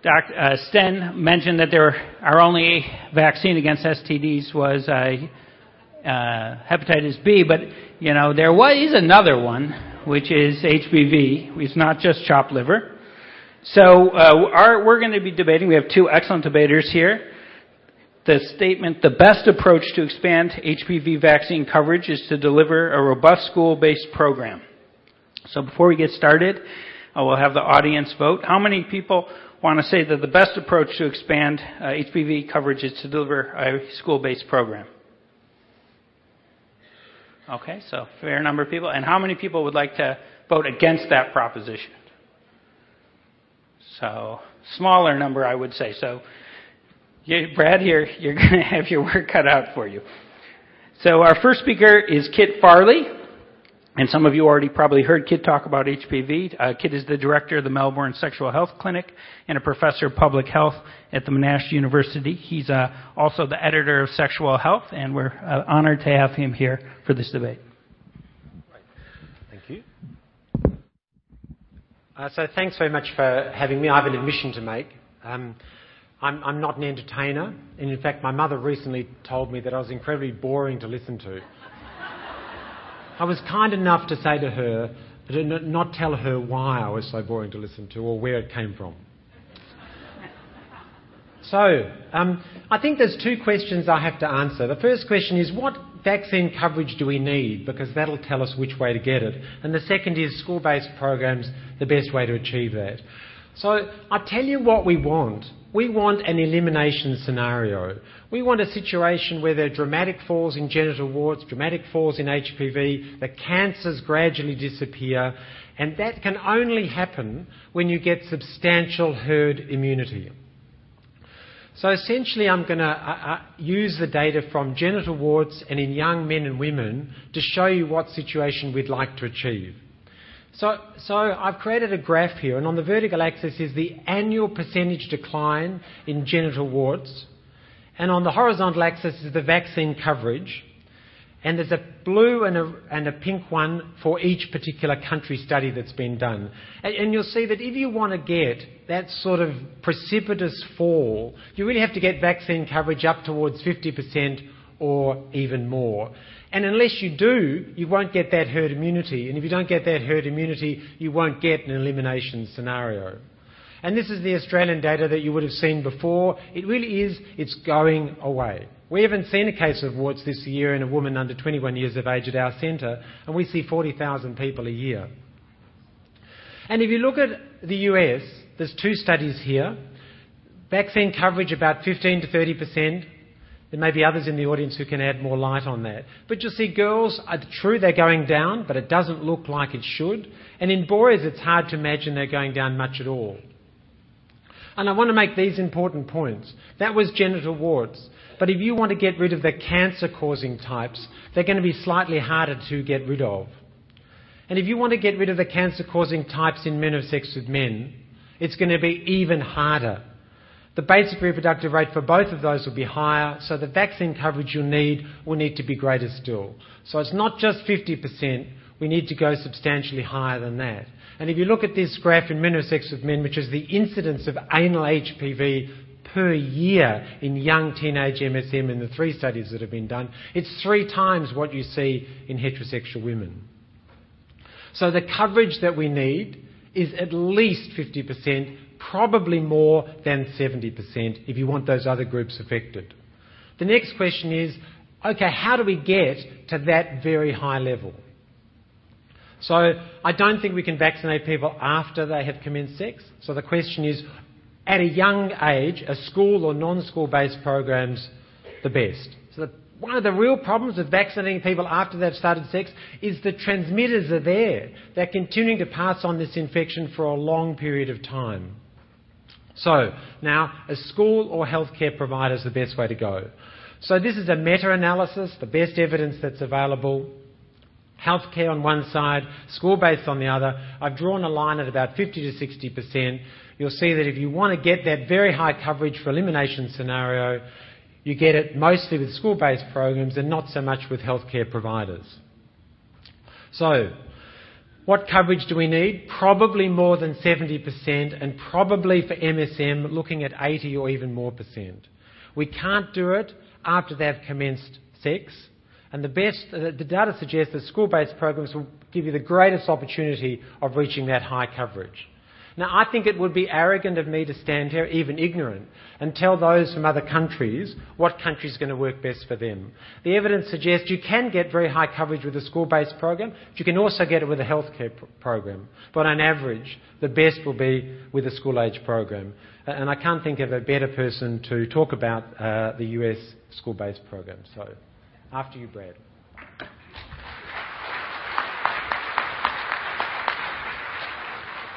Sten mentioned that our only vaccine against STDs was hepatitis B, but there is another one, which is HPV. It's not just chopped liver. So we're going to be debating. We have two excellent debaters here. The statement, the best approach to expand HPV vaccine coverage is to deliver a robust school-based program. So before we get started, we'll have the audience vote. How many people want to say that the best approach to expand HPV coverage is to deliver a school-based program? Okay, so a fair number of people. And how many people would like to vote against that proposition? So smaller number, I would say. So Brad, you're going to have your work cut out for you. So our first speaker is Kit Farley. And some of you already probably heard Kit talk about HPV. Kit is the director of the Melbourne Sexual Health Clinic and a professor of public health at the Monash University. He's also the editor of Sexual Health, and we're honored to have him here for this debate. Thank you. So thanks very much for having me. I have an admission to make. I'm not an entertainer, and in fact my mother recently told me that I was incredibly boring to listen to. I was kind enough to say to her, not tell her why I was so boring to listen to or where it came from. So, I think there's two questions I have to answer. The first question is, what vaccine coverage do we need? Because that'll tell us which way to get it. And the second is, school-based programs, the best way to achieve that. So, I'll tell you what we want. We want an elimination scenario. We want a situation where there are dramatic falls in genital warts, dramatic falls in HPV, the cancers gradually disappear, and that can only happen when you get substantial herd immunity. So essentially I'm going to use the data from genital warts and in young men and women to show you what situation we'd like to achieve. So I've created a graph here, and on the vertical axis is the annual percentage decline in genital warts, and on the horizontal axis is the vaccine coverage, and there's a blue and a pink one for each particular country study that's been done. And you'll see that if you want to get that sort of precipitous fall, you really have to get vaccine coverage up towards 50% or even more. And unless you do, you won't get that herd immunity. And if you don't get that herd immunity, you won't get an elimination scenario. And this is the Australian data that you would have seen before. It really is, it's going away. We haven't seen a case of warts this year in a woman under 21 years of age at our centre, and we see 40,000 people a year. And if you look at the US, there's two studies here. Vaccine coverage about 15 to 30%. There may be others in the audience who can add more light on that. But you'll see girls, true, they're going down, but it doesn't look like it should. And in boys, it's hard to imagine they're going down much at all. And I want to make these important points. That was genital warts. But if you want to get rid of the cancer-causing types, they're going to be slightly harder to get rid of. And if you want to get rid of the cancer-causing types in men of sex with men, it's going to be even harder. The basic reproductive rate for both of those will be higher, so the vaccine coverage you'll need will need to be greater still. So it's not just 50%, we need to go substantially higher than that. And if you look at this graph in men of sex with men, which is the incidence of anal HPV per year in young teenage MSM in the 3 studies that have been done, it's 3 times what you see in heterosexual women. So the coverage that we need is at least 50%, probably more than 70% if you want those other groups affected. The next question is, okay, how do we get to that very high level? So I don't think we can vaccinate people after they have commenced sex. So the question is, at a young age, are school or non-school based programs the best? So one of the real problems with vaccinating people after they've started sex is the transmitters are there. They're continuing to pass on this infection for a long period of time. So now, a school or healthcare provider is the best way to go. So this is a meta-analysis, the best evidence that's available. Healthcare on one side, school-based on the other. I've drawn a line at about 50 to 60%. You'll see that if you want to get that very high coverage for elimination scenario, you get it mostly with school-based programs and not so much with healthcare providers. So What coverage do we need? Probably more than 70%, and probably for MSM looking at 80 or even more percent. We can't do it after they've commenced sex, and the data suggests that school-based programs will give you the greatest opportunity of reaching that high coverage. Now, I think it would be arrogant of me to stand here, even ignorant, and tell those from other countries what country is going to work best for them. The evidence suggests you can get very high coverage with a school-based program, but you can also get it with a healthcare program. But on average, the best will be with a school-age program. And I can't think of a better person to talk about the US school-based program. So, after you, Brad.